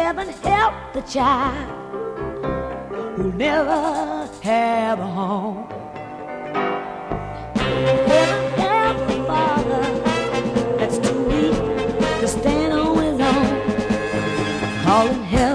heaven help the child who'll never have a home. Heaven help the father that's too weak to stand on his own. Calling heaven